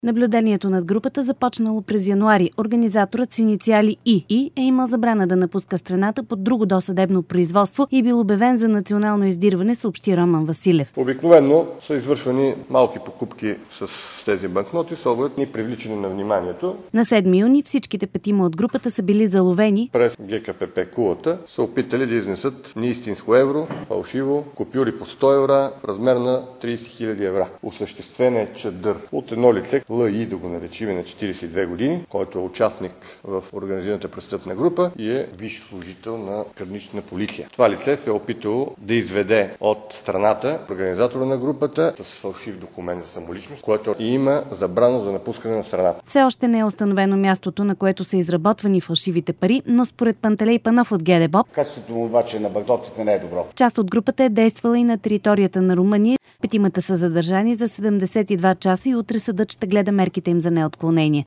Наблюдението над групата започнало през януари. Организаторът с инициали И е имал забрана да напуска страната под друго досъдебно производство и бил обявен за национално издирване, съобщи Роман Василев. Обикновено са извършвани малки покупки с тези банкноти с оглед ни привличане на вниманието. На 7 юни всичките петима от групата са били заловени. През ГКПП Кулата са опитали да изнесат неистинско евро, фалшиво, купюри по 100 евра в размер на 30 000 евра. Осъществен е чадър от едно лице, ЛИ да го наречиме, на 42 години, който е участник в организираната престъпна група и е висш служител на гранична полиция. Това лице се е опитало да изведе от страната организатора на групата с фалшив документ за самоличност, който има забрана за напускане на страната. Все още не е установено мястото, на което са изработвани фалшивите пари, но според Пантелей Панов от ГДБОП, качеството му обаче на банкнотите не е добро. Част от групата е действала и на територията на Румъния. Петимата са задържани за 72 часа и утре съдът ще гледа мерките им за неотклонение.